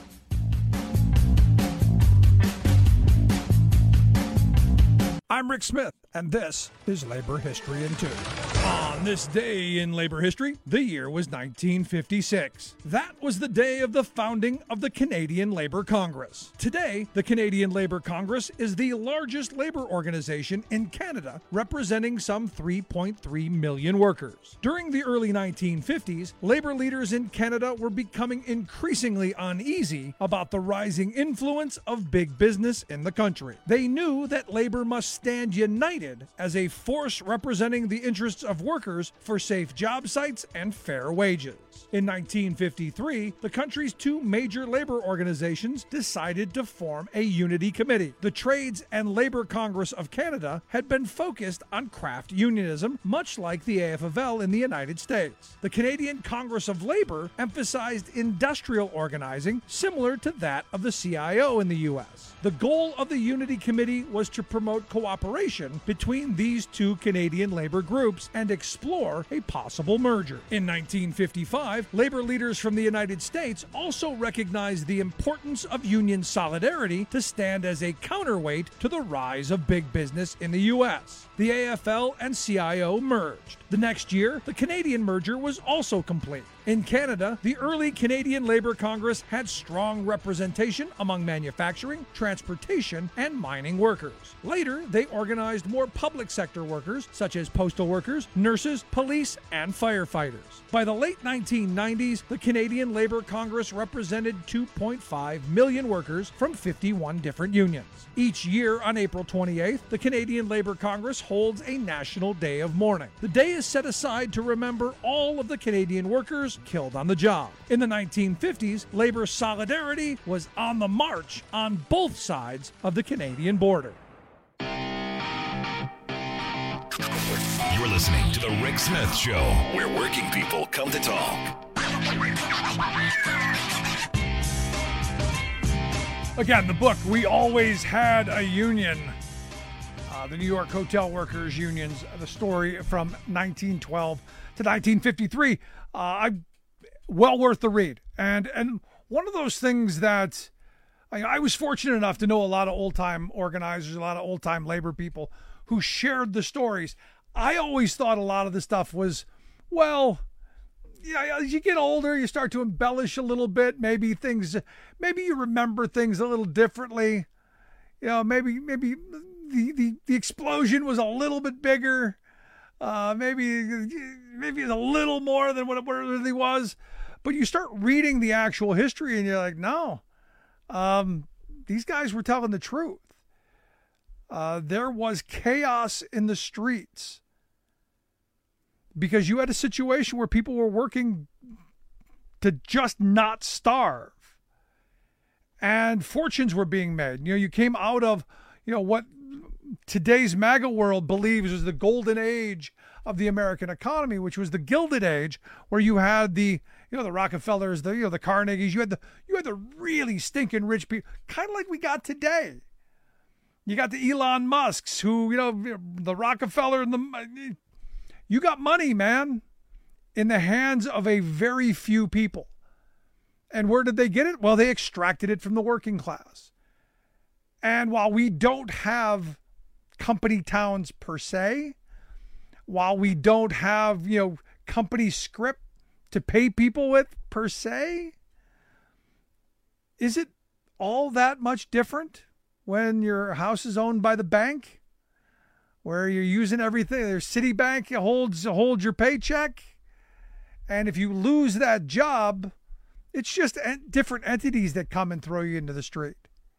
I'm Rick Smith, and this is Labor History in 2. On this day in labor history, the year was 1956. That was the day of the founding of the Canadian Labour Congress. Today, the Canadian Labour Congress is the largest labor organization in Canada, representing some 3.3 million workers. During the early 1950s, labor leaders in Canada were becoming increasingly uneasy about the rising influence of big business in the country. They knew that labor must stand united as a force representing the interests of workers for safe job sites and fair wages. In 1953, the country's two major labor organizations decided to form a unity committee. The Trades and Labor Congress of Canada had been focused on craft unionism, much like the AFL in the United States. The Canadian Congress of Labor emphasized industrial organizing, similar to that of the CIO in the U.S. The goal of the Unity Committee was to promote cooperation between these two Canadian labor groups and explore a possible merger. In 1955, labor leaders from the United States also recognized the importance of union solidarity to stand as a counterweight to the rise of big business in the U.S. The AFL and CIO merged. The next year, the Canadian merger was also complete. In Canada, the early Canadian Labour Congress had strong representation among manufacturing, transportation, and mining workers. Later, they organized more public sector workers, such as postal workers, nurses, police, and firefighters. By the late 1990s, the Canadian Labour Congress represented 2.5 million workers from 51 different unions. Each year on April 28th, the Canadian Labour Congress holds a National Day of Mourning. The day is set aside to remember all of the Canadian workers killed on the job. In the 1950s, labor solidarity was on the march on both sides of the Canadian border. You're listening to The Rick Smith Show, where working people come to talk. Again, the book, We Always Had a Union. The New York Hotel Workers Unions, the story from 1912 to 1953. Well worth the read. And one of those things that I was fortunate enough to know a lot of old-time organizers, a lot of old-time labor people who shared the stories. I always thought a lot of the stuff was, well, yeah, as you get older, you start to embellish a little bit. Maybe you remember things a little differently. You know, maybe the explosion was a little bit bigger. Maybe it's a little more than what it really was. But you start reading the actual history and you're like, no, these guys were telling the truth. There was chaos in the streets because you had a situation where people were working to just not starve. And fortunes were being made. You know, you came out of, what today's MAGA world believes is the golden age of the American economy, which was the Gilded Age, where you had the Rockefellers, the Carnegies, you had the really stinking rich people, kind of like we got today. You got the Elon Musks, who, the Rockefeller and you got money, man, in the hands of a very few people. And where did they get it? Well, they extracted it from the working class. And while we don't have company towns per se, while we don't have, company script to pay people with per se, is it all that much different when your house is owned by the bank, where you're using everything? There's Citibank holds your paycheck. And if you lose that job, it's just different entities that come and throw you into the street.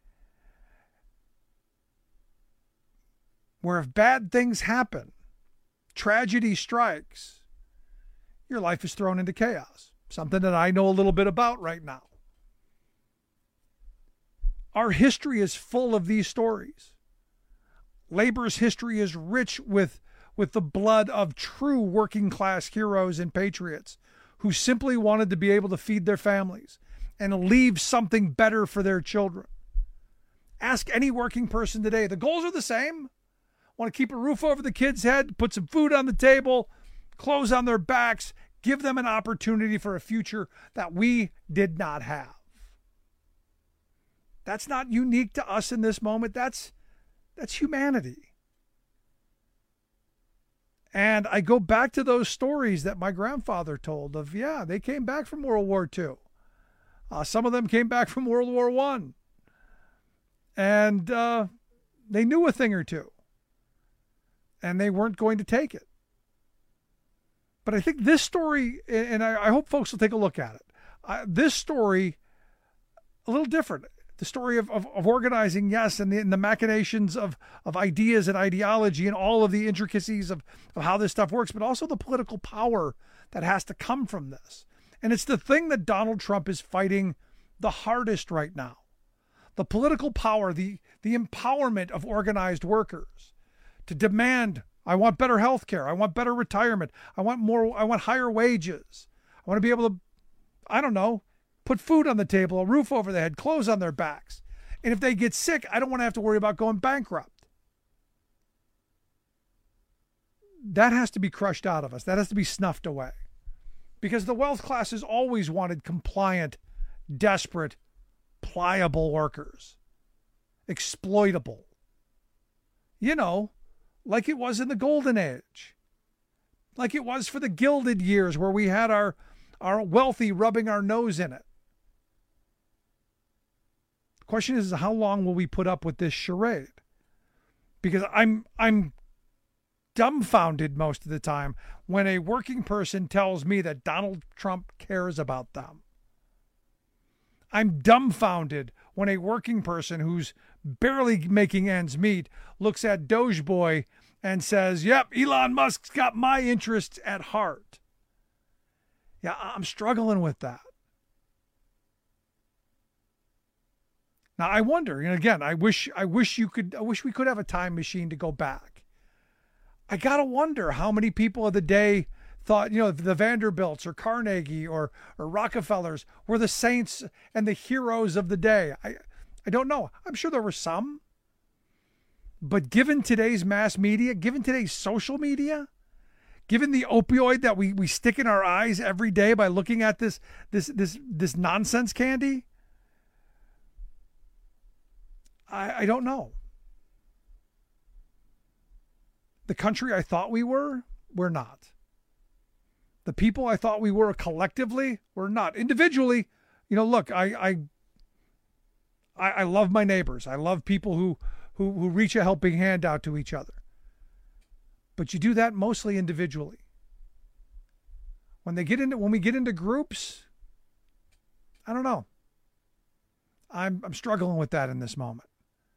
Where if bad things happen, tragedy strikes, your life is thrown into chaos. Something that I know a little bit about right now. Our history is full of these stories. Labor's history is rich with the blood of true working class heroes and patriots who simply wanted to be able to feed their families and leave something better for their children. Ask any working person today. The goals are the same. Want to keep a roof over the kids' head, put some food on the table, clothes on their backs, give them an opportunity for a future that we did not have. That's not unique to us in this moment. That's humanity. And I go back to those stories that my grandfather told of, they came back from World War II. Some of them came back from World War I. And they knew a thing or two. And they weren't going to take it. But I think this story, and I hope folks will take a look at it. This story, a little different. The story of organizing, yes, and the machinations of ideas and ideology and all of the intricacies of how this stuff works, but also the political power that has to come from this. And it's the thing that Donald Trump is fighting the hardest right now. The political power, the empowerment of organized workers to demand, I want better health care, I want better retirement, I want higher wages, I want to be able to, put food on the table, a roof over their head, clothes on their backs. And if they get sick, I don't want to have to worry about going bankrupt. That has to be crushed out of us. That has to be snuffed away. Because the wealth class has always wanted compliant, desperate, pliable workers. Exploitable. Like it was in the golden age. Like it was for the Gilded Years where we had our wealthy rubbing our nose in it. The question is, how long will we put up with this charade? Because I'm dumbfounded most of the time when a working person tells me that Donald Trump cares about them. I'm dumbfounded when a working person who's barely making ends meet looks at Dogeboy and says, yep, Elon Musk's got my interests at heart. Yeah, I'm struggling with that. Now I wonder, and again, I wish we could have a time machine to go back. I gotta wonder how many people of the day thought, the Vanderbilts or Carnegie or Rockefellers were the saints and the heroes of the day. I don't know. I'm sure there were some. But given today's mass media, given today's social media, given the opioid that we stick in our eyes every day by looking at this nonsense candy, I don't know. The country I thought we were, we're not. The people I thought we were collectively, we're not. Individually, look, I love my neighbors. I love people who reach a helping hand out to each other. But you do that mostly individually. When we get into groups, I don't know. I'm struggling with that in this moment.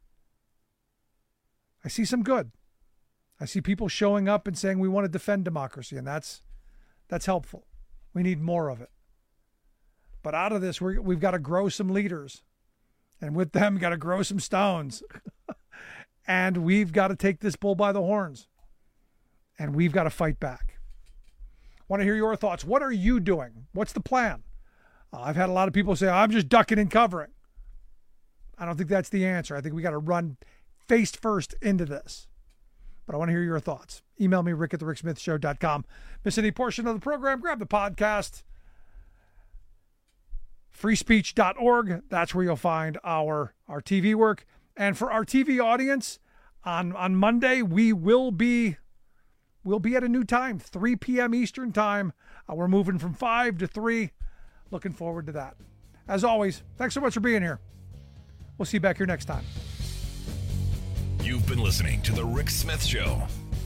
I see some good. I see people showing up and saying we want to defend democracy, and that's helpful. We need more of it. But out of this, we've got to grow some leaders. And with them, got to grow some stones. And we've got to take this bull by the horns. And we've got to fight back. Want to hear your thoughts. What are you doing? What's the plan? I've had a lot of people say, I'm just ducking and covering. I don't think that's the answer. I think we got to run face first into this. But I want to hear your thoughts. Email me, rick@thericksmithshow.com. Miss any portion of the program, grab the podcast. freespeech.org. That's where you'll find our TV work. And for our TV audience, on Monday, we'll be at a new time, 3 p.m. Eastern time. We're moving from 5 to 3. Looking forward to that. As always, thanks so much for being here. We'll see you back here next time. You've been listening to The Rick Smith Show.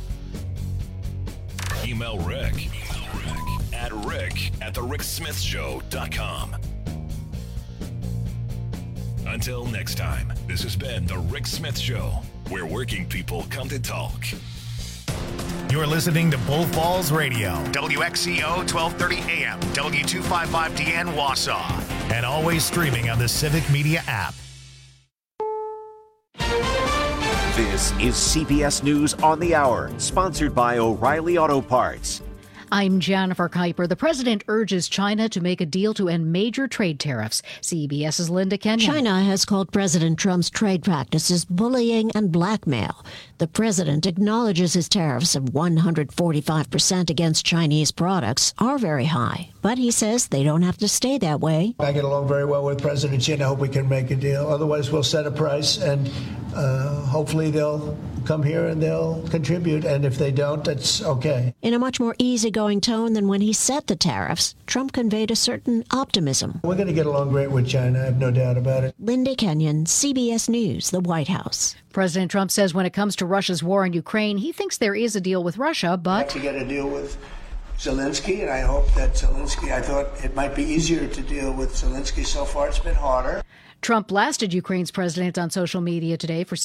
Email Rick at rick@thericksmithshow.com. Until next time, this has been The Rick Smith Show, where working people come to talk. You're listening to Bull Falls Radio, WXCO 1230 AM, W255DN Wausau, and always streaming on the Civic Media app. This is CBS News on the Hour, sponsored by O'Reilly Auto Parts. I'm Jennifer Kuiper. The president urges China to make a deal to end major trade tariffs. CBS's Linda Kenyon. China has called President Trump's trade practices bullying and blackmail. The president acknowledges his tariffs of 145% against Chinese products are very high, but he says they don't have to stay that way. I get along very well with President Xi, and I hope we can make a deal. Otherwise, we'll set a price, and hopefully they'll come here and they'll contribute, and if they don't, that's okay. In a much more easygoing tone than when he set the tariffs, Trump conveyed a certain optimism. We're going to get along great with China, I have no doubt about it. Linda Kenyon, CBS News, the White House. President Trump says when it comes to Russia's war in Ukraine, he thinks there is a deal with Russia, but... We have to get a deal with Zelensky, and I hope that Zelensky, I thought it might be easier to deal with Zelensky. So far, it's been harder. Trump blasted Ukraine's president on social media today for